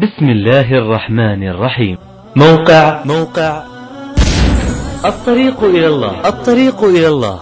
بسم الله الرحمن الرحيم. موقع الطريق إلى الله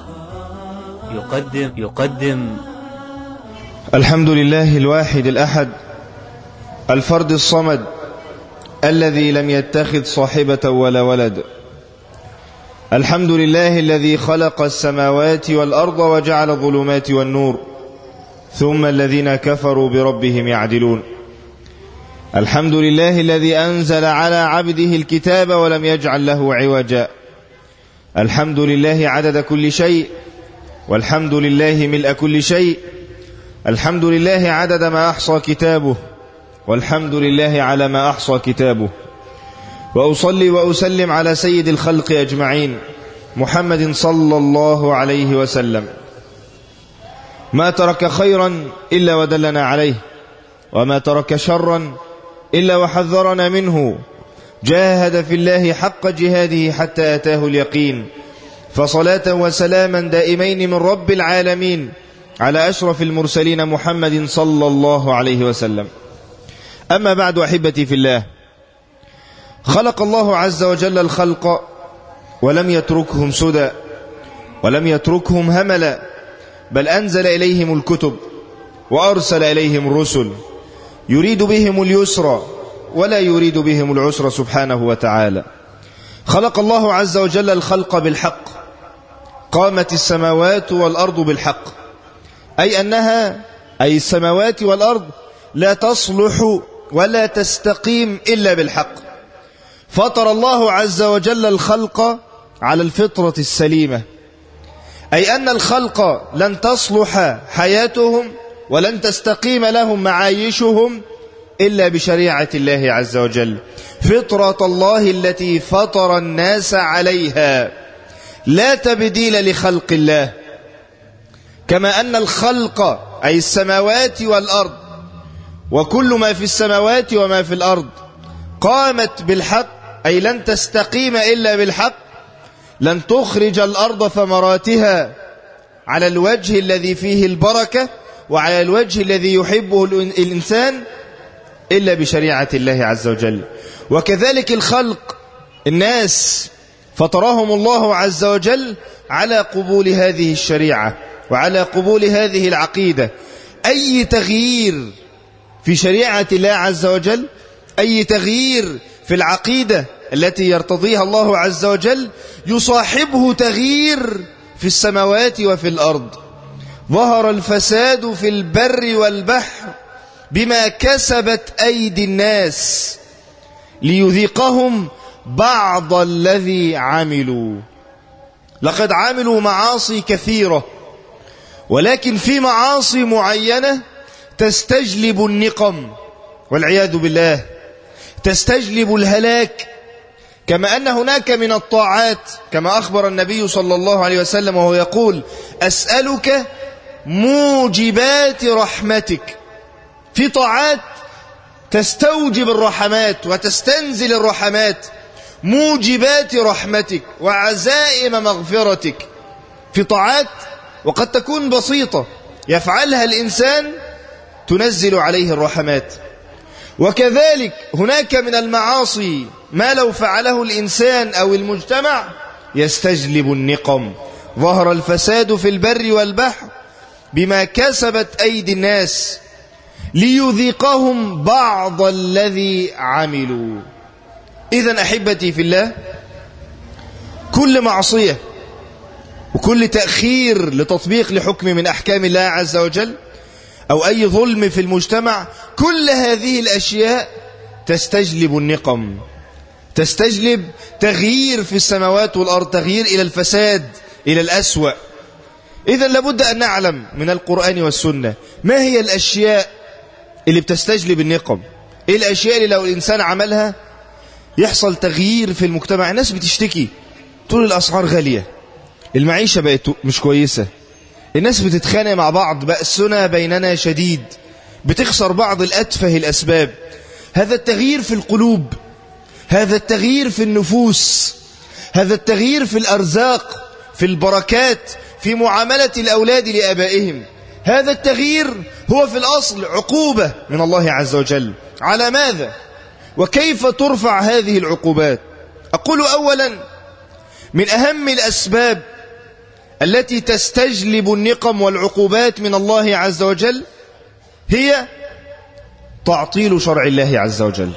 يقدم الحمد لله الواحد الأحد الفرد الصمد الذي لم يتخذ صاحبة ولا ولد. الحمد لله الذي خلق السماوات والأرض وجعل الظلمات والنور ثم الذين كفروا بربهم يعدلون. الحمد لله الذي أنزل على عبده الكتاب ولم يجعل له عوجا. الحمد لله عدد كل شيء، والحمد لله ملء كل شيء. الحمد لله عدد ما أحصى كتابه، والحمد لله على ما أحصى كتابه. وأصلي وأسلم على سيد الخلق أجمعين محمد صلى الله عليه وسلم. ما ترك خيرا إلا ودلنا عليه، وما ترك شرا إلا وحذرنا منه. جاهد في الله حق جهاده حتى أتاه اليقين. فصلاة وسلاما دائمين من رب العالمين على أشرف المرسلين محمد صلى الله عليه وسلم. أما بعد، أحبتي في الله، خلق الله عز وجل الخلق ولم يتركهم سدى ولم يتركهم هملا، بل أنزل إليهم الكتب وأرسل إليهم الرسل يريد بهم اليسر ولا يريد بهم العسر سبحانه وتعالى. خلق الله عز وجل الخلق بالحق، قامت السماوات والأرض بالحق، أي السماوات والأرض لا تصلح ولا تستقيم إلا بالحق. فطر الله عز وجل الخلق على الفطرة السليمة، أي أن الخلق لن تصلح حياتهم ولن تستقيم لهم معايشهم إلا بشريعة الله عز وجل. فطرة الله التي فطر الناس عليها، لا تبديل لخلق الله. كما أن الخلق أي السماوات والأرض وكل ما في السماوات وما في الأرض قامت بالحق، أي لن تستقيم إلا بالحق. لن تخرج الأرض ثمراتها على الوجه الذي فيه البركة وعلى الوجه الذي يحبه الإنسان إلا بشريعة الله عز وجل. وكذلك الخلق، الناس فطرهم الله عز وجل على قبول هذه الشريعة وعلى قبول هذه العقيدة. أي تغيير في شريعة الله عز وجل، أي تغيير في العقيدة التي يرتضيها الله عز وجل، يصاحبه تغيير في السماوات وفي الأرض. ظهر الفساد في البر والبحر بما كسبت أيدي الناس ليذيقهم بعض الذي عملوا. لقد عملوا معاصي كثيرة، ولكن في معاصي معينة تستجلب النقم والعياذ بالله، تستجلب الهلاك. كما أن هناك من الطاعات، كما أخبر النبي صلى الله عليه وسلم وهو يقول: أسألك موجبات رحمتك. في طاعات تستوجب الرحمات وتستنزل الرحمات، موجبات رحمتك وعزائم مغفرتك. في طاعات وقد تكون بسيطة يفعلها الإنسان تنزل عليه الرحمات. وكذلك هناك من المعاصي ما لو فعله الإنسان أو المجتمع يستجلب النقم. ظهر الفساد في البر والبحر بما كسبت أيدي الناس ليذيقهم بعض الذي عملوا. إذن أحبتي في الله، كل معصية وكل تأخير لتطبيق لحكم من أحكام الله عز وجل أو أي ظلم في المجتمع، كل هذه الأشياء تستجلب النقم، تستجلب تغيير في السماوات والأرض، تغيير إلى الفساد، إلى الأسوأ. إذن لابد أن نعلم من القرآن والسنة ما هي الأشياء اللي بتستجلب النقم. إيه الأشياء اللي لو الإنسان عملها يحصل تغيير في المجتمع؟ الناس بتشتكي، تقول الأسعار غالية، المعيشة بقت مش كويسة، الناس بتتخانق مع بعض، بأسنا بيننا شديد، بتخسر بعض الأتفه الأسباب. هذا التغيير في القلوب، هذا التغيير في النفوس، هذا التغيير في الأرزاق، في البركات، في معاملة الأولاد لآبائهم، هذا التغيير هو في الأصل عقوبة من الله عز وجل. على ماذا؟ وكيف ترفع هذه العقوبات؟ أقول أولا من أهم الأسباب التي تستجلب النقم والعقوبات من الله عز وجل هي تعطيل شرع الله عز وجل.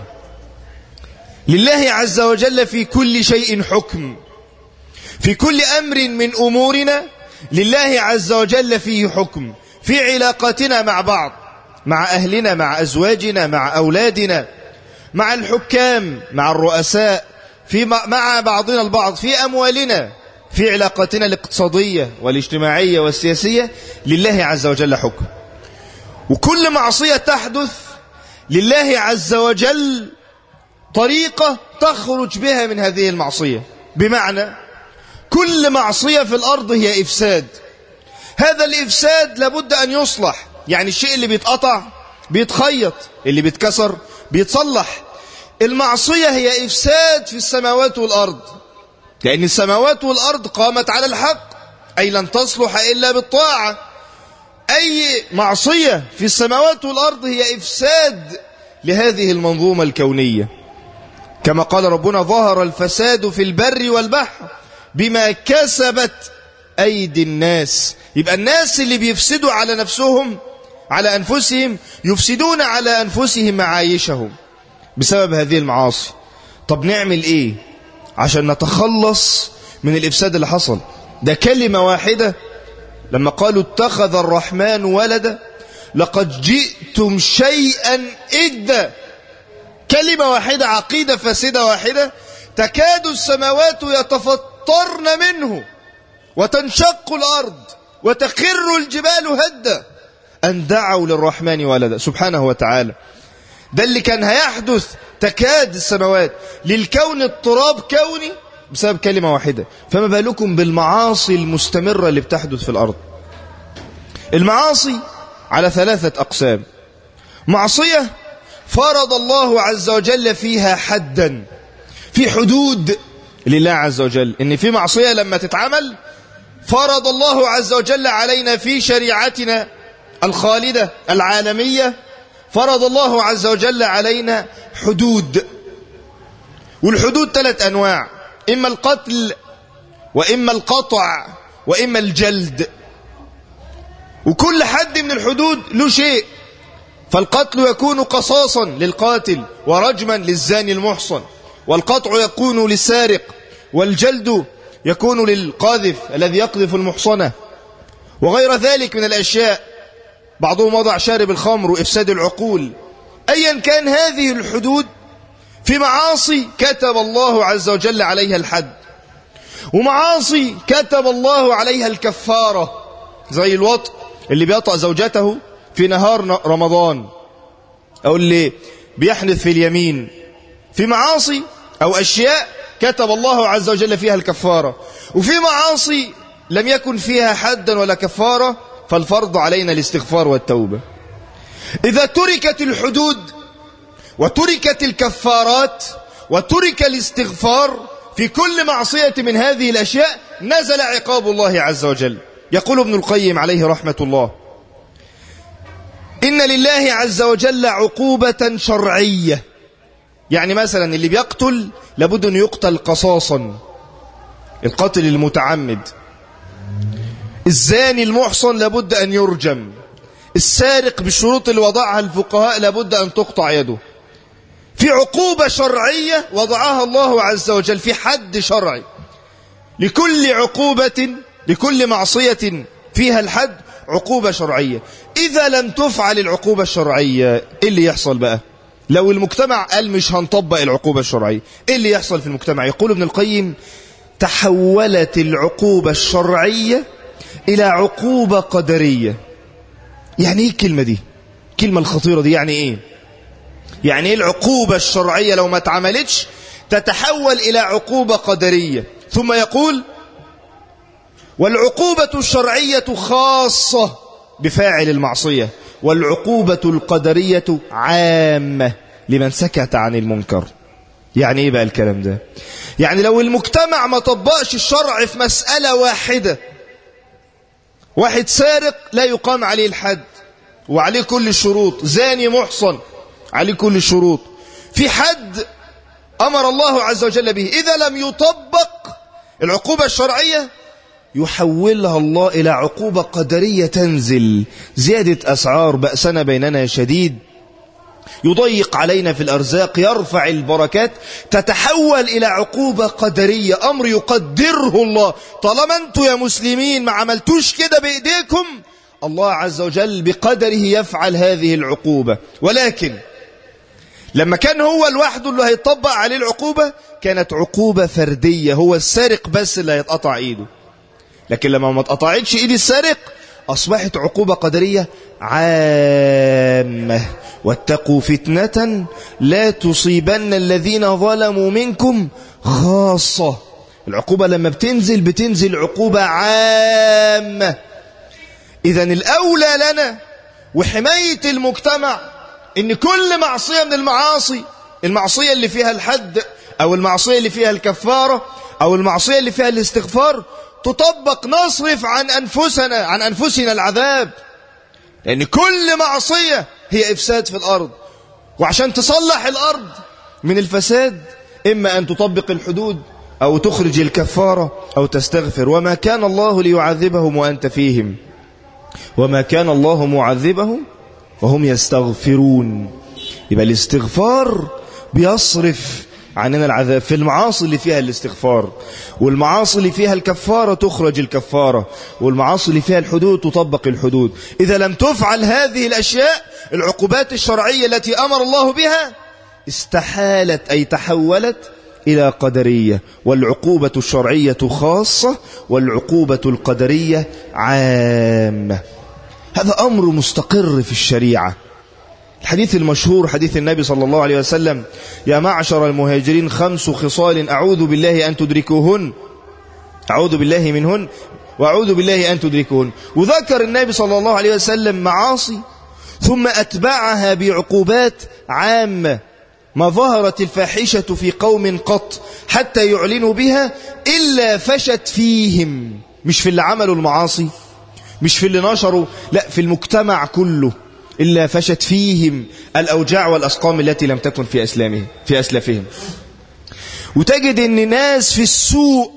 لله عز وجل في كل شيء حكم، في كل أمر من أمورنا لله عز وجل فيه حكم، في علاقاتنا مع بعض، مع أهلنا، مع أزواجنا، مع أولادنا، مع الحكام، مع الرؤساء، مع بعضنا البعض، في أموالنا، في علاقاتنا الاقتصادية والاجتماعية والسياسية لله عز وجل حكم. وكل معصية تحدث لله عز وجل طريقة تخرج بها من هذه المعصية، بمعنى كل معصية في الأرض هي إفساد، هذا الإفساد لابد أن يصلح، يعني الشيء اللي بيتقطع بيتخيط، اللي بيتكسر بيتصلح. المعصية هي إفساد في السماوات والأرض، لأن السماوات والأرض قامت على الحق، أي لن تصلح إلا بالطاعة. أي معصية في السماوات والأرض هي إفساد لهذه المنظومة الكونية، كما قال ربنا: ظهر الفساد في البر والبحر بما كسبت أيدي الناس. يبقى الناس اللي بيفسدوا على نفسهم، على أنفسهم، يفسدون على أنفسهم معايشهم بسبب هذه المعاصي. طب نعمل إيه عشان نتخلص من الإفساد اللي حصل؟ ده كلمة واحدة، لما قالوا اتخذ الرحمن ولدا لقد جئتم شيئا إدا. كلمة واحدة، عقيدة فاسدة واحدة، تكاد السماوات يتفطرن منه وتنشق الأرض وتخر الجبال هدا أن دعوا للرحمن ولدا سبحانه وتعالى. ده اللي كان هيحدث، تكاد السماوات للكون اضطراب كوني بسبب كلمة واحدة، فما بالكم بالمعاصي المستمرة اللي بتحدث في الأرض. المعاصي على 3 أقسام: معصية فرض الله عز وجل فيها حدا، في حدود لله عز وجل، إن في معصية لما تتعمل فرض الله عز وجل علينا في شريعتنا الخالدة العالمية، فرض الله عز وجل علينا حدود. والحدود 3 أنواع: إما القتل، وإما القطع، وإما الجلد. وكل حد من الحدود له شيء، فالقتل يكون قصاصا للقاتل ورجما للزاني المحصن، والقطع يكون للسارق، والجلد يكون للقاذف الذي يقذف المحصنة، وغير ذلك من الأشياء. بعضهم وضع شارب الخمر وإفساد العقول. أيا كان هذه الحدود، في معاصي كتب الله عز وجل عليها الحد، ومعاصي كتب الله عليها الكفارة، زي الوطء اللي بيطأ زوجته في نهار رمضان، أو اللي بيحنث في اليمين. في معاصي أو أشياء كتب الله عز وجل فيها الكفارة، وفي معاصي لم يكن فيها حدا ولا كفارة، فالفرض علينا الاستغفار والتوبة. إذا تركت الحدود وتركت الكفارات وترك الاستغفار في كل معصية من هذه الأشياء، نزل عقاب الله عز وجل. يقول ابن القيم عليه رحمة الله: إن لله عز وجل عقوبة شرعية، يعني مثلا اللي بيقتل لابد أن يقتل قصاصا، القتل المتعمد. الزاني المحصن لابد أن يرجم. السارق بالشروط اللي وضعها الفقهاء لابد أن تقطع يده. في عقوبة شرعية وضعها الله عز وجل، في حد شرعي لكل عقوبة، لكل معصية فيها الحد عقوبة شرعية. إذا لم تفعل العقوبة الشرعية، إيه اللي يحصل بقى؟ لو المجتمع قال مش هنطبق العقوبة الشرعية، إيه اللي يحصل في المجتمع؟ يقول ابن القيم: تحولت العقوبة الشرعية إلى عقوبة قدرية. يعني إيه الكلمة دي؟ الكلمة الخطيرة دي يعني إيه؟ يعني إيه العقوبة الشرعية لو ما اتعملتش تتحول إلى عقوبة قدرية؟ ثم يقول: والعقوبة الشرعية خاصة بفاعل المعصية، والعقوبة القدرية عامة لمن سكت عن المنكر. يعني إيه بقى الكلام ده؟ يعني لو المجتمع ما طبقش الشرع في مسألة واحدة، واحد سارق لا يقام عليه الحد وعليه كل الشروط، زاني محصن عليه كل الشروط، في حد أمر الله عز وجل به إذا لم يطبق العقوبة الشرعية يحولها الله إلى عقوبة قدرية تنزل. زيادة أسعار، بأسنا بيننا شديد، يضيق علينا في الأرزاق، يرفع البركات، تتحول إلى عقوبة قدرية، أمر يقدره الله. طالما أنتم يا مسلمين ما عملتوش كده بإيديكم، الله عز وجل بقدره يفعل هذه العقوبة. ولكن لما كان هو لوحده اللي هيطبق عليه العقوبة كانت عقوبة فردية، هو السارق بس اللي هيتقطع إيده. لكن لما ما اتقطعتش إيد السارق أصبحت عقوبة قدرية عامة. واتقوا فتنة لا تصيبن الذين ظلموا منكم خاصة. العقوبة لما بتنزل عقوبة عامة. إذن الأولى لنا وحماية المجتمع إن كل معصية من المعصية اللي فيها الحد أو المعصية اللي فيها الكفارة أو المعصية اللي فيها الاستغفار تطبق، نصرف عن أنفسنا العذاب، لأن كل معصية هي إفساد في الأرض. وعشان تصلح الأرض من الفساد إما أن تطبق الحدود أو تخرج الكفارة أو تستغفر. وما كان الله ليعذبهم وأنت فيهم، وما كان الله معذبهم وهم يستغفرون. يبقى الاستغفار بيصرف عننا العذاب في المعاصي اللي فيها الاستغفار، والمعاصي اللي فيها الكفارة تخرج الكفارة، والمعاصي اللي فيها الحدود تطبق الحدود. إذا لم تفعل هذه الأشياء العقوبات الشرعية التي أمر الله بها استحالت أي تحولت إلى قدرية. والعقوبة الشرعية خاصة والعقوبة القدرية عامة. هذا أمر مستقر في الشريعة. الحديث المشهور حديث النبي صلى الله عليه وسلم: يا معشر المهاجرين 5 خصال أعوذ بالله أن تدركوهن، أعوذ بالله منهن وأعوذ بالله أن تدركوهن. وذكر النبي صلى الله عليه وسلم معاصي ثم أتبعها بعقوبات عامة. ما ظهرت الفاحشة في قوم قط حتى يعلنوا بها إلا فشت فيهم. مش في اللي عملوا المعاصي، مش في اللي نشروا، لا، في المجتمع كله. إلا فشت فيهم الأوجاع والأسقام التي لم تكن في أسلافهم. وتجد أن ناس في السوق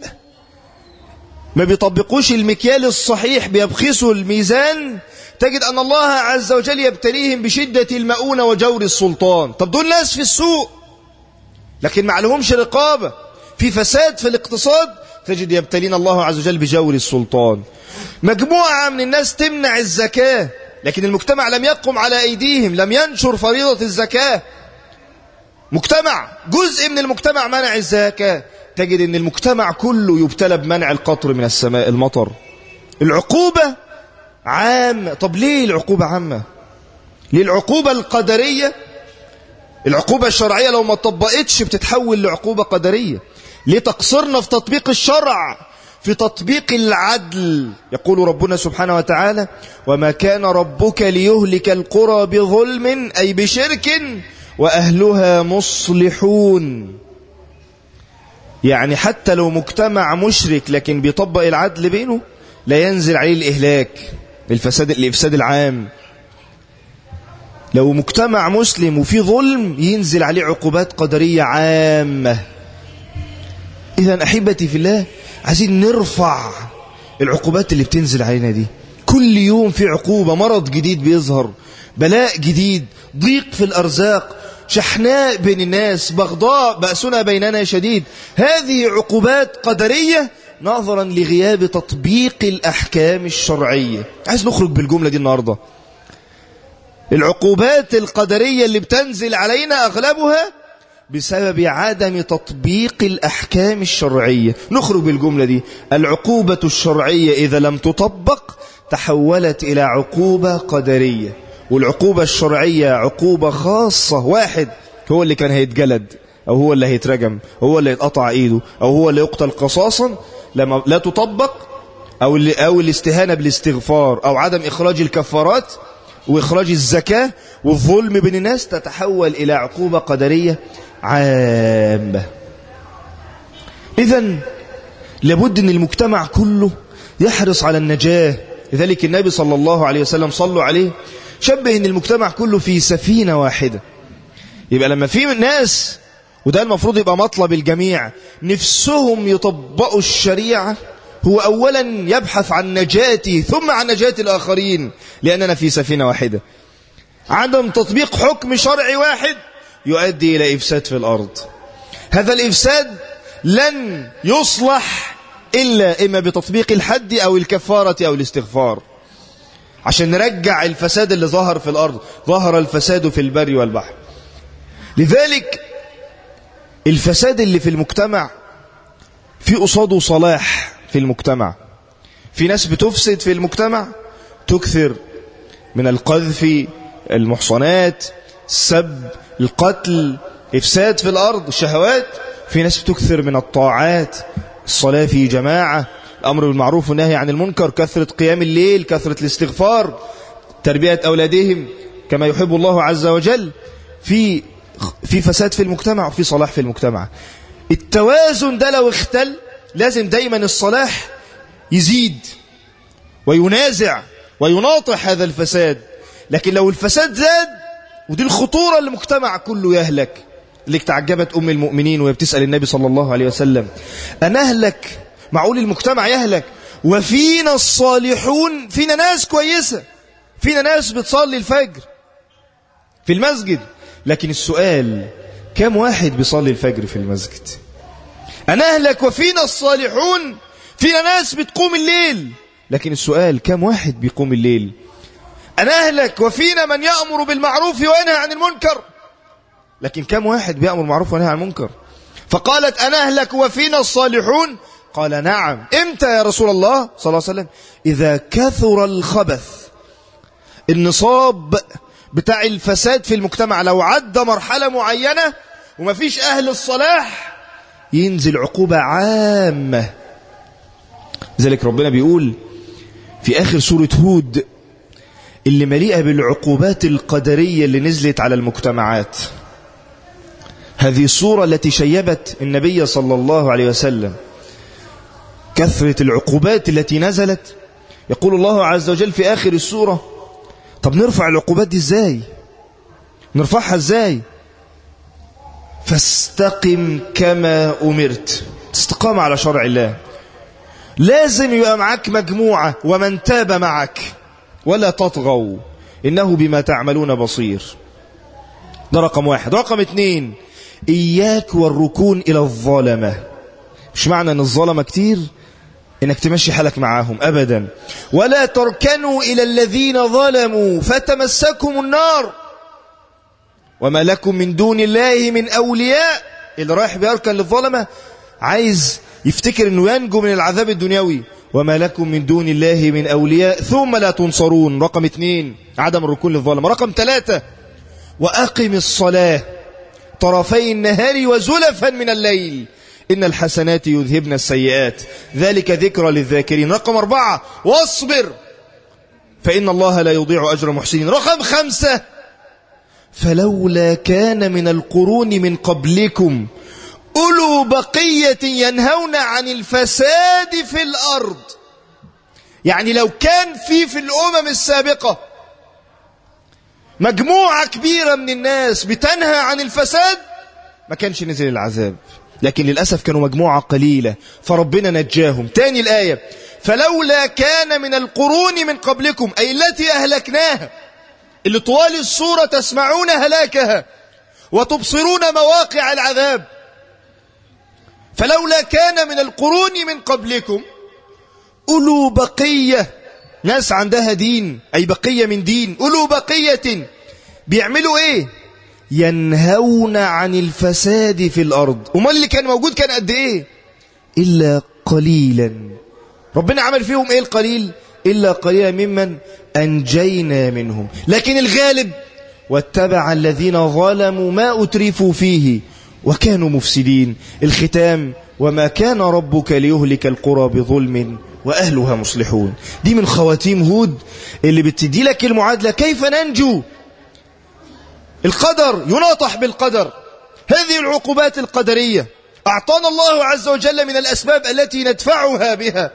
ما بيطبقوش المكيال الصحيح، بيبخسوا الميزان. تجد أن الله عز وجل يبتليهم بشدة المؤونة وجور السلطان. طب دول ناس في السوق لكن ما عليهمش رقابة، في فساد في الاقتصاد، تجد يبتلين الله عز وجل بجور السلطان. مجموعة من الناس تمنع الزكاة لكن المجتمع لم يقم على أيديهم، لم ينشر فريضة الزكاة. مجتمع، جزء من المجتمع منع الزكاة، تجد أن المجتمع كله يبتلى بمنع القطر من السماء، المطر. العقوبة عامة. طب ليه العقوبة عامة؟ ليه العقوبة القدرية؟ العقوبة الشرعية لو ما طبقتش بتتحول لعقوبة قدرية. ليه تقصرنا في تطبيق الشرع، في تطبيق العدل؟ يقول ربنا سبحانه وتعالى: وما كان ربك ليهلك القرى بظلم أي بشرك وأهلها مصلحون. يعني حتى لو مجتمع مشرك لكن بيطبق العدل بينه لا ينزل عليه الإهلاك، الإفساد العام. لو مجتمع مسلم وفي ظلم ينزل عليه عقوبات قدرية عامة. إذن أحبتي في الله، عايزين نرفع العقوبات اللي بتنزل علينا دي. كل يوم في عقوبة، مرض جديد بيظهر، بلاء جديد، ضيق في الأرزاق، شحناء بين الناس، بغضاء، بأسنا بيننا شديد. هذه عقوبات قدرية نظرا لغياب تطبيق الأحكام الشرعية. عايز نخرج بالجملة دي النهاردة. العقوبات القدرية اللي بتنزل علينا أغلبها بسبب عدم تطبيق الأحكام الشرعية. نخرج بالجملة دي: العقوبة الشرعية إذا لم تطبق تحولت إلى عقوبة قدرية. والعقوبة الشرعية عقوبة خاصة. واحد هو اللي كان هيتجلد، أو هو اللي هيترجم، أو هو اللي يتقطع إيده، أو هو اللي يقتل قصاصا لما لا تطبق، أو الاستهانة بالاستغفار، أو عدم إخراج الكفارات وإخراج الزكاة والظلم بين الناس، تتحول إلى عقوبة قدرية عامة. إذن لابد أن المجتمع كله يحرص على النجاة. لذلك النبي صلى الله عليه وسلم صلوا عليه شبه أن المجتمع كله في سفينة واحدة. يبقى لما في ناس، وده المفروض يبقى مطلب الجميع، نفسهم يطبقوا الشريعة، هو أولا يبحث عن نجاتي ثم عن نجاة الآخرين، لأننا في سفينة واحدة. عدم تطبيق حكم شرعي واحد يؤدي إلى إفساد في الأرض. هذا الإفساد لن يصلح إلا إما بتطبيق الحد أو الكفارة أو الاستغفار، عشان نرجع الفساد اللي ظهر في الأرض. ظهر الفساد في البر والبحر. لذلك الفساد اللي في المجتمع في قصاده صلاح في المجتمع. في ناس بتفسد في المجتمع، تكثر من القذف، المحصنات، السب، القتل، إفساد في الأرض، الشهوات. في ناس بتكثر من الطاعات، الصلاة في جماعة، الأمر بالمعروف والنهي عن المنكر، كثرة قيام الليل، كثرة الاستغفار، تربية أولادهم كما يحب الله عز وجل. في فساد في المجتمع وفي صلاح في المجتمع. التوازن ده لو اختل، لازم دايما الصلاح يزيد وينازع ويناطح هذا الفساد. لكن لو الفساد زاد، ودي الخطورة اللي المجتمع كله يهلك. اللي تعجبت أم المؤمنين وهي بتسأل النبي صلى الله عليه وسلم: أنهلك؟ معقول المجتمع يهلك وفينا الصالحون؟ فينا ناس كويسة، فينا ناس بتصلي الفجر في المسجد، لكن السؤال كم واحد بيصلي الفجر في المسجد؟ أنهلك وفينا الصالحون، فينا ناس بتقوم الليل، لكن السؤال كم واحد بيقوم الليل؟ أنهلك وفينا من يأمر بالمعروف وينهى عن المنكر، لكن كم واحد بيأمر بالمعروف وينهى عن المنكر؟ فقالت: أنهلك وفينا الصالحون؟ قال: نعم. إمتى يا رسول الله صلى الله عليه وسلم؟ إذا كثر الخبث. النصاب بتاع الفساد في المجتمع لو عدى مرحلة معينة وما فيش أهل الصلاح، ينزل عقوبة عامة. ذلك ربنا بيقول في آخر سورة هود، اللي مليئة بالعقوبات القدرية اللي نزلت على المجتمعات. هذه السورة التي شيبت النبي صلى الله عليه وسلم، كثرة العقوبات التي نزلت. يقول الله عز وجل في آخر السورة: طب نرفع العقوبات دي ازاي؟ نرفعها ازاي؟ فاستقم كما أمرت. استقام على شرع الله. لازم يبقى معك مجموعة، ومن تاب معك، ولا تطغوا إنه بما تعملون بصير. ده رقم واحد. رقم 2: إياك والركون إلى الظلمة. مش معنى أن الظلمة كتير إنك تمشي حالك معاهم أبدا. ولا تركنوا إلى الذين ظلموا فتمسكهم النار وما لكم من دون الله من أولياء. اللي رايح بيركن للظلمة عايز يفتكر أنه ينجو من العذاب الدنيوي. وما لكم من دون الله من أولياء ثم لا تنصرون. رقم 2: عدم الركون للظلمة. رقم 3: وأقم الصلاة طرفي النهار وزلفا من الليل إن الحسنات يذهبن السيئات ذلك ذكرى للذاكرين. رقم 4: واصبر فإن الله لا يضيع أجر المحسنين. رقم 5: فلولا كان من القرون من قبلكم أولو بقية ينهون عن الفساد في الأرض. يعني لو كان في الأمم السابقة مجموعة كبيرة من الناس بتنهى عن الفساد، ما كانش نزل العذاب. لكن للأسف كانوا مجموعة قليلة فربنا نجاهم. تاني الآية: فلولا كان من القرون من قبلكم، أي التي أهلكناها، اللي طوال السورة تسمعون هلاكها وتبصرون مواقع العذاب. فلولا كان من القرون من قبلكم أولو بقية، ناس عندها دين، أي بقية من دين، أولو بقية بيعملوا إيه؟ ينهون عن الفساد في الأرض. وما اللي كان موجود كان قد إيه؟ إلا قليلا. ربنا عمل فيهم إيه القليل؟ إلا قليلا ممن أنجينا منهم. لكن الغالب: واتبع الذين ظلموا ما أترفوا فيه وكانوا مفسدين. الختام: وما كان ربك ليهلك القرى بظلم وأهلها مصلحون. دي من خواتيم هود اللي بتدي لك المعادلة كيف ننجو. القدر يناطح بالقدر. هذه العقوبات القدرية أعطانا الله عز وجل من الأسباب التي ندفعها بها.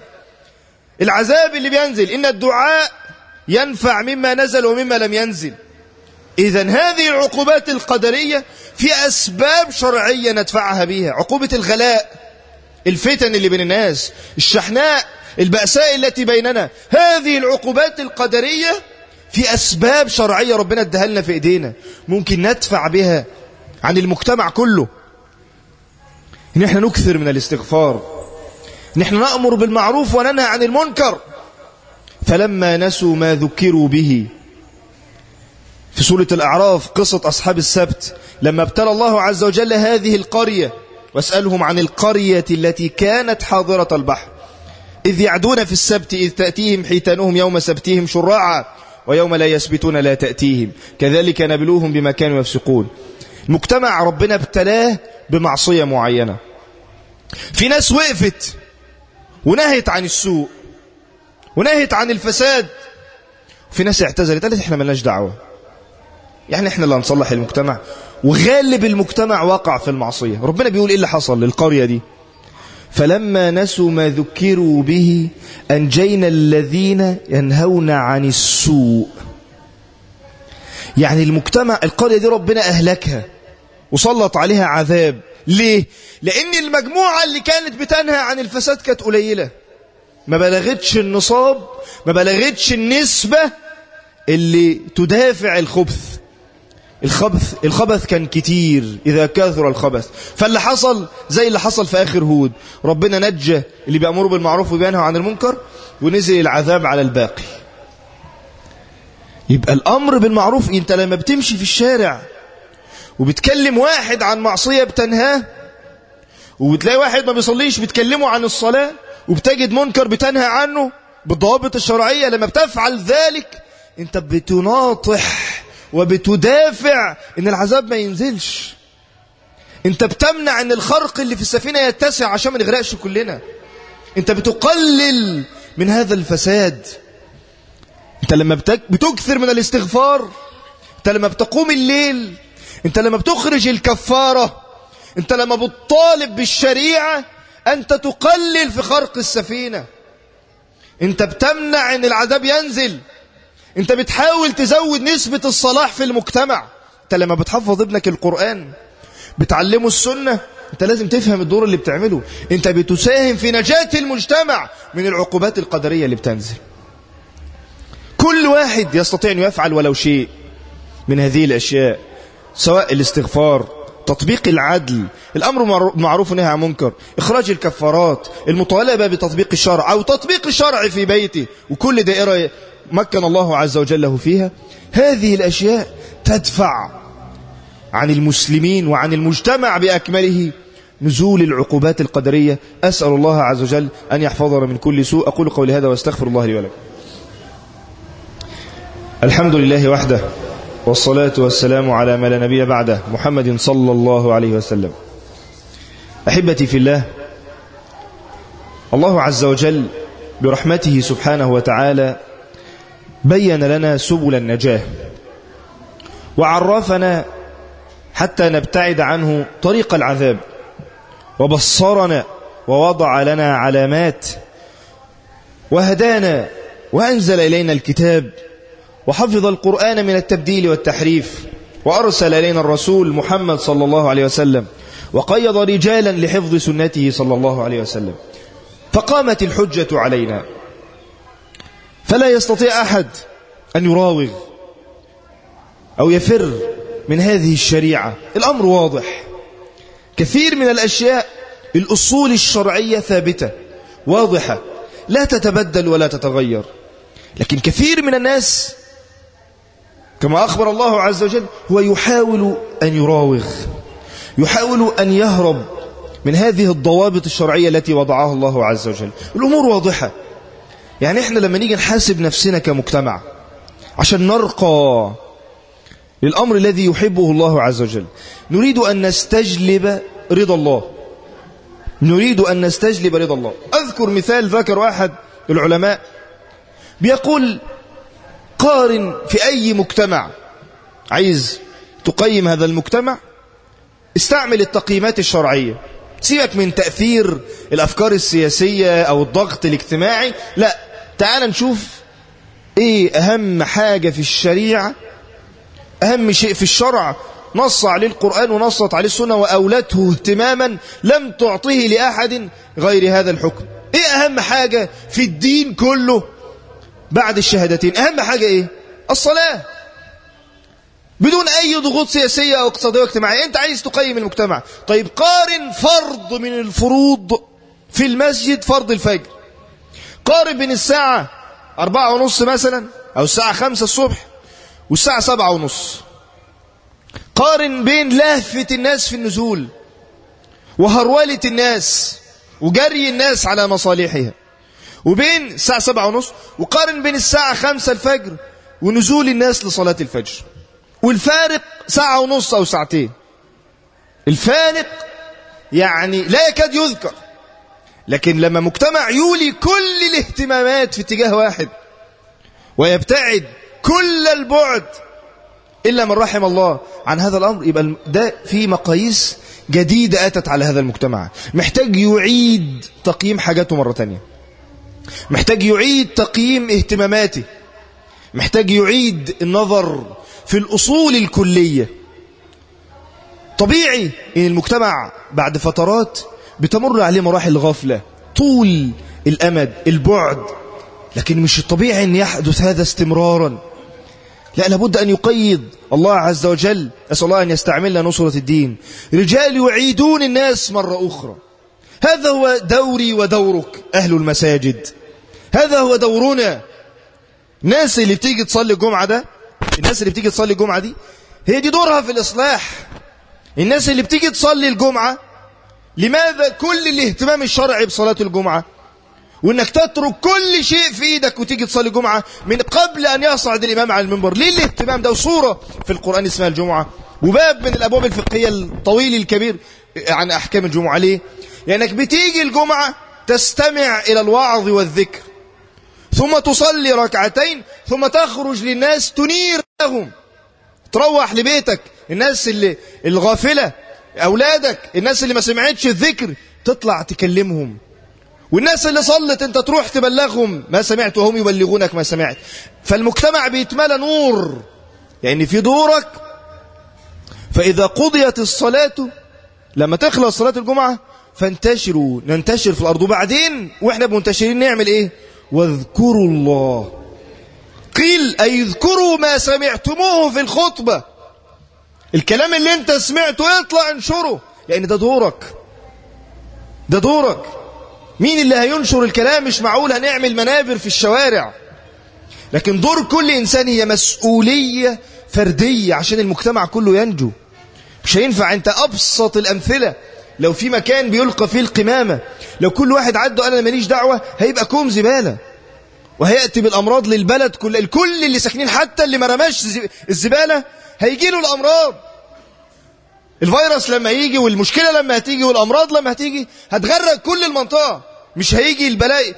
العذاب اللي بينزل، إن الدعاء ينفع مما نزل ومما لم ينزل. إذن هذه العقوبات القدرية في أسباب شرعية ندفعها بها. عقوبة الغلاء، الفتن اللي بين الناس، الشحناء، البأساء التي بيننا، هذه العقوبات القدرية في أسباب شرعية ربنا ادها لنا في إيدينا، ممكن ندفع بها عن المجتمع كله. إن احنا نكثر من الاستغفار، إن احنا نأمر بالمعروف وننهى عن المنكر. فلما نسوا ما ذكروا به، في سورة الأعراف قصة أصحاب السبت، لما ابتلى الله عز وجل هذه القرية، واسألهم عن القرية التي كانت حاضرة البحر إذ يعدون في السبت إذ تأتيهم حيتانهم يوم سبتهم شرعا ويوم لا يسبتون لا تأتيهم كذلك نبلوهم بما كانوا يفسقون. المجتمع ربنا ابتلاه بمعصية معينة، في ناس وقفت ونهت عن السوء ونهت عن الفساد، وفي ناس اعتزلت قالت احنا ملناش دعوة، يعني احنا اللي هنصلح المجتمع. وغالب المجتمع وقع في المعصية. ربنا بيقول ايه اللي حصل للقرية دي؟ فلما نسوا ما ذكروا به أنجينا الذين ينهون عن السوء. يعني المجتمع، القرية دي ربنا أهلكها وسلط عليها عذاب. ليه؟ لأن المجموعة اللي كانت بتنهى عن الفساد كانت قليلة، ما بلغتش النصاب، ما بلغتش النسبة اللي تدافع الخبث. الخبث كان كتير إذا كثر الخبث. فاللي حصل زي اللي حصل في آخر هود، ربنا نجى اللي بيأمروا بالمعروف وبينهوا عن المنكر، ونزل العذاب على الباقي. يبقى الأمر بالمعروف، انت لما بتمشي في الشارع وبتكلم واحد عن معصية بتنهاه، وبتلاقي واحد ما بيصليش بتكلمه عن الصلاة، وبتجد منكر بتنهى عنه بالضوابط الشرعية، لما بتفعل ذلك انت بتناطح وبتدافع ان العذاب ما ينزلش. انت بتمنع ان الخرق اللي في السفينة يتسع عشان ما نغرقش كلنا. انت بتقلل من هذا الفساد. انت لما بتكثر من الاستغفار، انت لما بتقوم الليل، انت لما بتخرج الكفارة، انت لما بتطالب بالشريعة، انت تقلل في خرق السفينة. انت بتمنع ان العذاب ينزل. انت بتحاول تزود نسبة الصلاح في المجتمع. انت لما بتحفظ ابنك القرآن، بتعلمه السنة، انت لازم تفهم الدور اللي بتعمله. انت بتساهم في نجاة المجتمع من العقوبات القدرية اللي بتنزل. كل واحد يستطيع أن يفعل ولو شيء من هذه الأشياء، سواء الاستغفار، تطبيق العدل، الأمر معروف ونهي عن منكر، إخراج الكفارات، المطالبة بتطبيق الشرع أو تطبيق الشرع في بيته، وكل دائرة مكن الله عز وجل له فيها. هذه الأشياء تدفع عن المسلمين وعن المجتمع بأكمله نزول العقوبات القدرية. أسأل الله عز وجل أن يحفظنا من كل سوء. أقول قولي هذا واستغفر الله لي ولكم. الحمد لله وحده، والصلاة والسلام على ما لا نبي بعده، محمد صلى الله عليه وسلم. أحبتي في الله، الله عز وجل برحمته سبحانه وتعالى بين لنا سبل النجاة، وعرفنا حتى نبتعد عنه طريق العذاب، وبصرنا ووضع لنا علامات، وهدانا وأنزل إلينا الكتاب، وحفظ القرآن من التبديل والتحريف، وأرسل إلينا الرسول محمد صلى الله عليه وسلم، وقيض رجالا لحفظ سنته صلى الله عليه وسلم. فقامت الحجة علينا، فلا يستطيع أحد أن يراوغ أو يفر من هذه الشريعة. الأمر واضح. كثير من الأشياء الأصول الشرعية ثابتة واضحة لا تتبدل ولا تتغير، لكن كثير من الناس كما أخبر الله عز وجل هو يحاول أن يراوغ، يحاول أن يهرب من هذه الضوابط الشرعية التي وضعها الله عز وجل. الأمور واضحة. يعني إحنا لما نيجي نحاسب نفسنا كمجتمع عشان نرقى للأمر الذي يحبه الله عز وجل، نريد أن نستجلب رضا الله، نريد أن نستجلب رضا الله. أذكر مثال ذكر أحد العلماء بيقول: قارن في أي مجتمع عايز تقيم هذا المجتمع، استعمل التقييمات الشرعية، سيبك من تأثير الأفكار السياسية أو الضغط الاجتماعي، لا، تعال نشوف إيه أهم حاجة في الشريعة أهم شيء في الشرع نص عليه القرآن ونصت عليه السنة وأولته اهتماما لم تعطيه لأحد غير هذا الحكم. إيه أهم حاجة في الدين كله بعد الشهادتين؟ أهم حاجة إيه؟ الصلاة، بدون أي ضغوط سياسية أو اقتصادية واجتماعية. أنت عايز تقيم المجتمع، طيب قارن فرض من الفروض في المسجد، فرض الفجر، قارن بين الساعة 4:30 مثلا أو الساعة 5 الصبح والساعة 7:30. قارن بين لهفة الناس في النزول وهرولة الناس وجري الناس على مصالحها وبين الساعة 7:30، وقارن بين الساعة 5 الفجر ونزول الناس لصلاة الفجر، والفارق 1.5 ساعة أو ساعتين. الفارق يعني لا يكاد يذكر. لكن لما مجتمع يولي كل الاهتمامات في اتجاه واحد ويبتعد كل البعد إلا من رحم الله عن هذا الأمر، يبقى ده في مقاييس جديدة أتت على هذا المجتمع، محتاج يعيد تقييم حاجاته مرة تانية، محتاج يعيد تقييم اهتماماته، محتاج يعيد النظر في الأصول الكلية. طبيعي إن المجتمع بعد فترات بتمر عليه مراحل غفلة، طول الأمد، البعد، لكن مش الطبيعي أن يحدث هذا استمرارا. لا، لابد أن يقيد الله عز وجل. أسأل الله أن يستعملنا نصرة الدين، رجال يعيدون الناس مرة أخرى. هذا هو دوري ودورك أهل المساجد، هذا هو دورنا. الناس اللي بتيجي تصلي الجمعة ده، الناس اللي بتيجي تصلي الجمعة دي هي دي دورها في الإصلاح. الناس اللي بتيجي تصلي الجمعة، لماذا كل الاهتمام الشرعي بصلاة الجمعة وانك تترك كل شيء في ايدك وتيجي تصلي الجمعة من قبل ان يصعد الامام على المنبر؟ ليه الاهتمام ده؟ وصورة في القرآن اسمها الجمعة، وباب من الابواب الفقهية الطويل الكبير عن احكام الجمعة. ليه؟ لانك بتيجي الجمعة تستمع الى الوعظ والذكر، ثم تصلي ركعتين، ثم تخرج للناس تنير لهم، تروح لبيتك الناس اللي الغافلة، أولادك، الناس اللي ما سمعتش الذكر تطلع تكلمهم، والناس اللي صلت انت تروح تبلغهم ما سمعت وهم يبلغونك ما سمعت. فالمجتمع بيتملى نور، يعني في دورك. فإذا قضيت الصلاة، لما تخلص صلاة الجمعة فانتشروا، ننتشر في الأرض. وبعدين وإحنا بمنتشرين نعمل إيه؟ واذكروا الله. قيل أي اذكروا ما سمعتموه في الخطبة، الكلام اللي انت سمعته يطلع انشره، لأن ده دورك، ده دورك. مين اللي هينشر الكلام؟ مش معقول هنعمل منابر في الشوارع، لكن دور كل إنسان هي مسؤولية فردية عشان المجتمع كله ينجو. مش هينفع. انت أبسط الأمثلة، لو في مكان بيلقى فيه القمامة، لو كل واحد عده أنا ماليش دعوة، هيبقى كوم زبالة وهيأتي بالأمراض للبلد كل الكل اللي ساكنين، حتى اللي ما رماش الزبالة هيجيله الأمراض. الفيروس لما يجي والمشكلة لما هتيجي والأمراض لما هتيجي هتغرق كل المنطقة. مش هيجي البلاء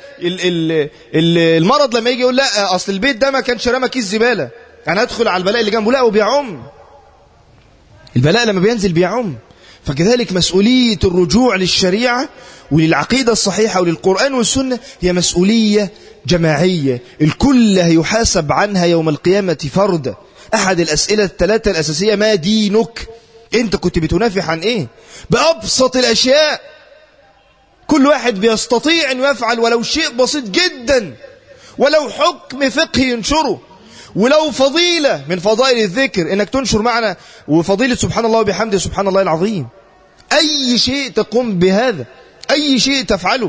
المرض لما يجي يقول لا أصل البيت ده ما كانش رمى كيس زبالة أنا أدخل على البلاء اللي جنبه، لا، وبيعم. البلاء لما بينزل بيعم. فكذلك مسؤولية الرجوع للشريعة وللعقيدة الصحيحة وللقرآن والسنة هي مسؤولية جماعية، الكل هيحاسب عنها يوم القيامة فردا. أحد الأسئلة الثلاثة الأساسية: ما دينك؟ أنت كنت بتنافح عن إيه؟ بأبسط الأشياء كل واحد بيستطيع أن يفعل ولو شيء بسيط جدا، ولو حكم فقهي ينشره، ولو فضيلة من فضائل الذكر إنك تنشر معنا، وفضيلة سبحان الله وبحمده سبحان الله العظيم. أي شيء تقوم بهذا، أي شيء تفعله.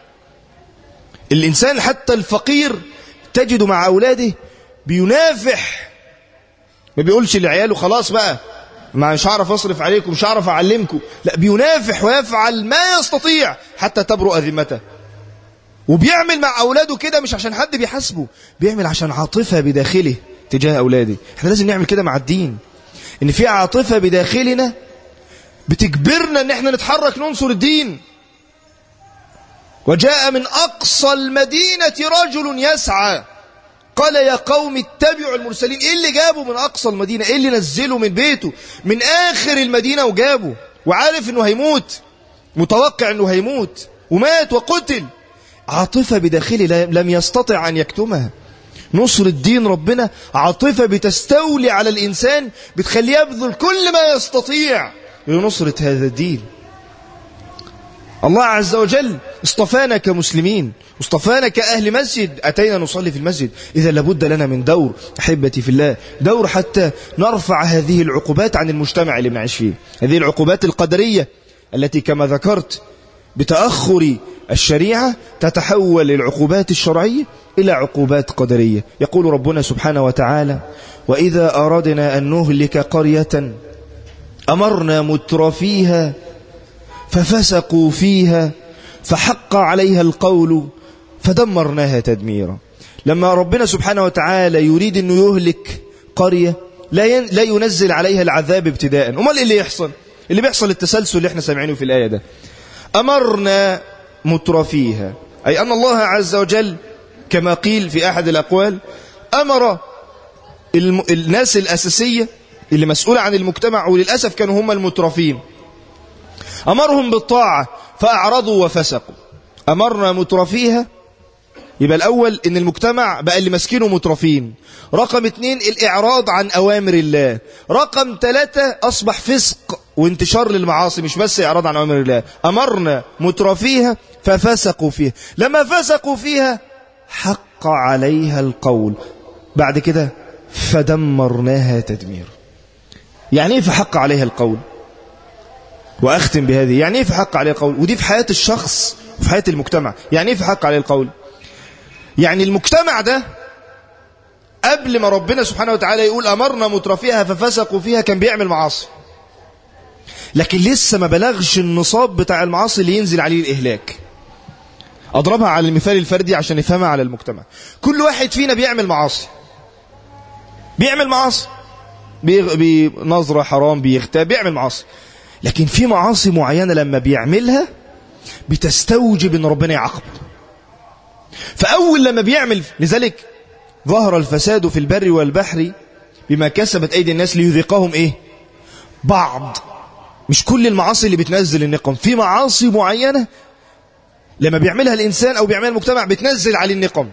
الإنسان حتى الفقير تجد مع أولاده بينافح، ما بيقولش لعياله خلاص بقى مش هعرف أصرف عليكم، مش هعرف أعلمكم، لا، بينافح ويفعل ما يستطيع حتى تبرؤ ذمته. وبيعمل مع أولاده كده مش عشان حد بيحاسبه، بيعمل عشان عاطفة بداخله تجاه أولاده. احنا لازم نعمل كده مع الدين، إن في عاطفة بداخلنا بتجبرنا إن احنا نتحرك ننصر الدين. وجاء من أقصى المدينة رجل يسعى قال يا قوم اتبعوا المرسلين. ايه اللي جابه من أقصى المدينة؟ ايه اللي نزله من بيته من آخر المدينة وجابه، وعارف انه هيموت، متوقع انه هيموت، ومات وقتل. عاطفة بداخله لم يستطع أن يكتمها. نصر الدين ربنا عاطفة بتستولي على الإنسان، بتخليه يبذل كل ما يستطيع لنصرة هذا الدين. الله عز وجل اصطفانا كمسلمين، اصطفانا كأهل مسجد، أتينا نصلي في المسجد. إذا لابد لنا من دور أحبتي في الله، دور حتى نرفع هذه العقوبات عن المجتمع اللي بنعيش فيه، هذه العقوبات القدرية التي كما ذكرت بتأخر الشريعة تتحول العقوبات الشرعية إلى عقوبات قدرية. يقول ربنا سبحانه وتعالى: وإذا أردنا أن نهلك قرية أمرنا مترفيها ففسقوا فيها فحق عليها القول فدمرناها تدميرا. لما ربنا سبحانه وتعالى يريد أن يهلك قرية لا ينزل عليها العذاب ابتداء. أمال اللي يحصل؟ اللي بيحصل التسلسل اللي احنا سامعينه في الآية ده. أمرنا مترفيها، أي أن الله عز وجل كما قيل في أحد الأقوال أمر الناس الأساسية اللي مسؤولة عن المجتمع، وللأسف كانوا هم المترفين، أمرهم بالطاعة فأعرضوا وفسقوا. أمرنا مترفيها، يبقى الأول إن المجتمع بقى اللي مسكينه مترفين. رقم 2 الإعراض عن أوامر الله. رقم 3 أصبح فسق وانتشار للمعاصي، مش بس إعراض عن أوامر الله. أمرنا مترفيها ففسقوا فيها، لما فسقوا فيها حق عليها القول، بعد كده فدمرناها تدمير. يعني إيه فحق عليها القول؟ وأختم بهذه، يعني إيه فحق عليها القول؟ ودي في حياة الشخص وفي حياة المجتمع. يعني إيه فحق عليها القول؟ يعني المجتمع ده قبل ما ربنا سبحانه وتعالى يقول أمرنا مترفيها ففسقوا فيها كان بيعمل معاصي، لكن لسه ما بلغش النصاب بتاع المعاصي اللي ينزل عليه الإهلاك. أضربها على المثال الفردي عشان نفهمها على المجتمع. كل واحد فينا بيعمل معاصي، بنظرة حرام، بيغتاب، بيعمل معاصي، لكن في معاصي معينة لما بيعملها بتستوجب ان ربنا يعاقبه. فأول لما بيعمل، لذلك ظهر الفساد في البر والبحر بما كسبت أيدي الناس ليذيقهم إيه؟ بعض. مش كل المعاصي اللي بتنزل النقم، في معاصي معينة لما بيعملها الإنسان أو بيعملها المجتمع بتنزل عليه النقم.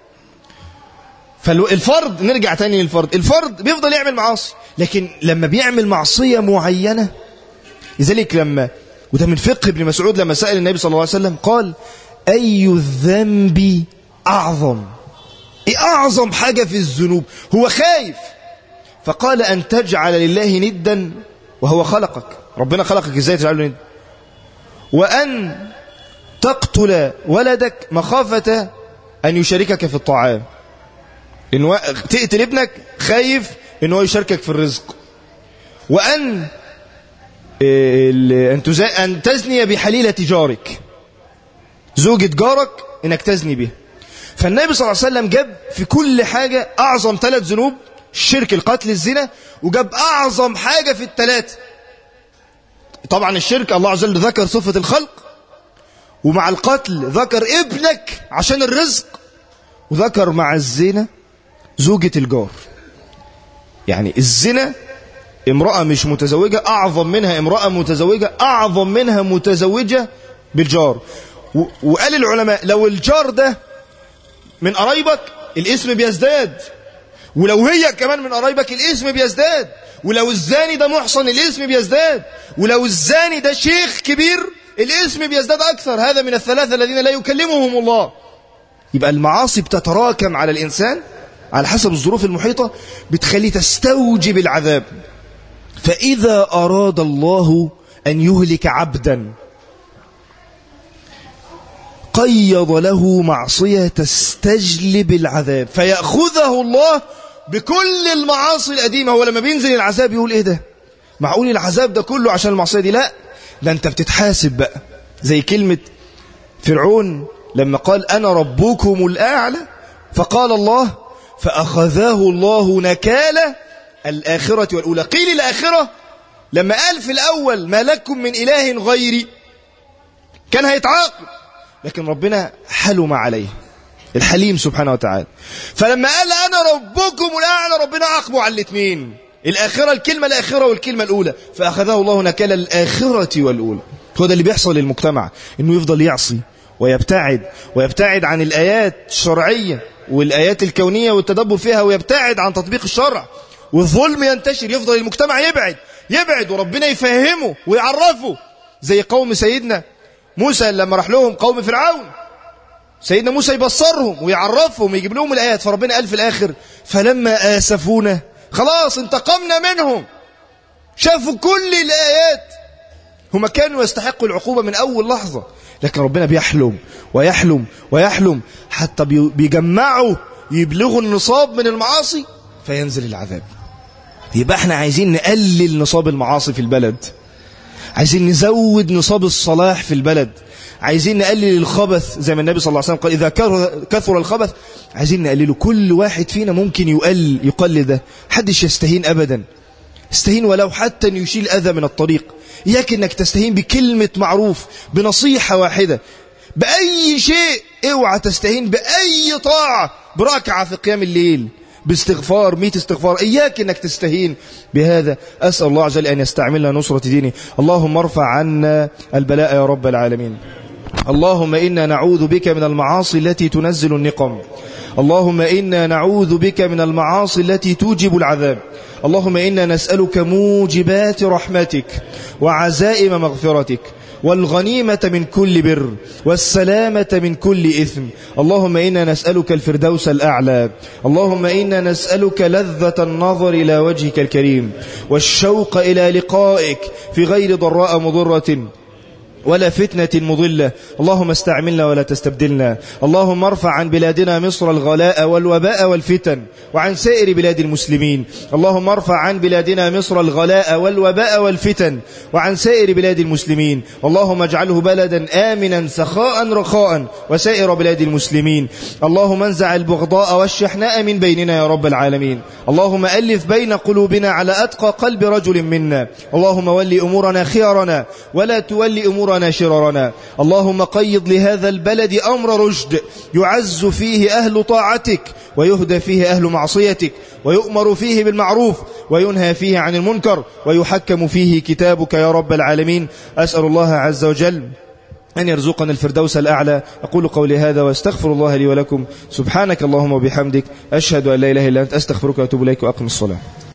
فالفرد، نرجع تاني للفرد، الفرد بيفضل يعمل معاصي، لكن لما بيعمل معصية معينة، لذلك لما، وده من فقه ابن مسعود لما سأل النبي صلى الله عليه وسلم قال: أي الذنب أعظم؟ إيه أعظم حاجة في الذنوب؟ هو خايف، فقال: أن تجعل لله ندا وهو خلقك. ربنا خلقك إزاي تجعل له ند؟ وأن تقتل ولدك مخافة أن يشاركك في الطعام، إنه تقتل ابنك خايف إنه يشاركك في الرزق. وأن أن تزني بحليلة جارك، زوجة جارك إنك تزني بها. فالنبي صلى الله عليه وسلم جاب في كل حاجة أعظم 3 ذنوب: الشرك، القتل، الزنا، وجاب أعظم حاجة في ال3. طبعا الشرك الله عز وجل ذكر صفة الخلق، ومع القتل ذكر ابنك عشان الرزق، وذكر مع الزنا زوجة الجار. يعني الزنا امرأة مش متزوجة أعظم منها امرأة متزوجة، أعظم منها متزوجة بالجار. وقال العلماء لو الجار ده من قرايبك الاسم بيزداد، ولو هي كمان من قرايبك الاسم بيزداد، ولو الزاني ده محصن الاسم بيزداد، ولو الزاني ده شيخ كبير الاسم بيزداد أكثر. هذا من ال3 الذين لا يكلمهم الله. يبقى المعاصي بتتراكم على الإنسان على حسب الظروف المحيطة، بتخلي تستوجب العذاب. فإذا أراد الله أن يهلك عبدا قيض له معصية تستجلب العذاب، فيأخذه الله بكل المعاصي القديمة. هو لما بينزل العذاب يقول إيه ده؟ معقول العذاب ده كله عشان المعصية دي؟ لا، ده أنت بتتحاسب بقى. زي كلمة فرعون لما قال أنا ربكم الأعلى، فقال الله فأخذاه الله نكال الآخرة والأولى. قيل الآخرة لما قال في الأول ما لكم من إله غيري كان هيتعاقب، لكن ربنا حلم عليه، الحليم سبحانه وتعالى. فلما قال أنا ربكم الأعلى ربنا عاقبه على الاثنين، الآخرة، الكلمة الآخرة والكلمة الأولى، فأخذه الله نكال الآخرة والأولى. هو ده اللي بيحصل للمجتمع، إنه يفضل يعصي ويبتعد عن الآيات الشرعية والآيات الكونية والتدبر فيها ويبتعد عن تطبيق الشرع، والظلم ينتشر، يفضل المجتمع يبعد وربنا يفهمه ويعرفه. زي قوم سيدنا موسى لما راح لهم قوم فرعون، سيدنا موسى يبصرهم ويعرفهم ويجيب لهم الآيات، فربنا قال في الآخر فلما آسفونا خلاص انتقمنا منهم. شافوا كل الآيات، هم كانوا يستحقوا العقوبة من أول لحظة، لكن ربنا بيحلم ويحلم ويحلم حتى بيجمعوا يبلغوا النصاب من المعاصي فينزل العذاب. يبقى احنا عايزين نقلل نصاب المعاصي في البلد، عايزين نزود نصاب الصلاح في البلد، عايزين نقلل الخبث زي ما النبي صلى الله عليه وسلم قال إذا كثر الخبث، عايزين نقلله. كل واحد فينا ممكن يقلل ده، حدش يستهين أبدا. استهين ولو حتى أن يشيل أذى من الطريق. إياك أنك تستهين بكلمة معروف، بنصيحة واحدة، بأي شيء. اوعى تستهين بأي طاعة، بركعة في قيام الليل، باستغفار 100 استغفار. إياك أنك تستهين بهذا. أسأل الله عز وجل أن يستعملنا نصرة دينه. اللهم ارفع عنا البلاء يا رب العالمين. اللهم إنا نعوذ بك من المعاصي التي تنزل النقم. اللهم إنا نعوذ بك من المعاصي التي توجب العذاب. اللهم إنا نسألك موجبات رحمتك وعزائم مغفرتك والغنيمة من كل بر والسلامة من كل إثم. اللهم إنا نسألك الفردوس الأعلى. اللهم إنا نسألك لذة النظر إلى وجهك الكريم والشوق إلى لقائك في غير ضراء مضرة ولا فتنة مضلة. اللهم استعملنا ولا تستبدلنا. اللهم ارفع عن بلادنا مصر الغلاء والوباء والفتن وعن سائر بلاد المسلمين. اللهم ارفع عن بلادنا مصر الغلاء والوباء والفتن وعن سائر بلاد المسلمين. اللهم اجعله بلدا آمنا سخاء رخاء وسائر بلاد المسلمين. اللهم انزع البغضاء والشحناء من بيننا يا رب العالمين. اللهم ألف بين قلوبنا على أتقى قلب رجل منا. اللهم ولي أمورنا خيارنا ولا تولي أمورنا شرارنا. اللهم قيض لهذا البلد أمر رشد يعز فيه أهل طاعتك ويهدى فيه أهل معصيتك ويؤمر فيه بالمعروف وينهى فيه عن المنكر ويحكم فيه كتابك يا رب العالمين. أسأل الله عز وجل أن يرزقنا الفردوس الأعلى. أقول قولي هذا واستغفر الله لي ولكم. سبحانك اللهم وبحمدك، أشهد أن لا إله إلا أنت، أستغفرك وأتوب إليك وأقم الصلاة.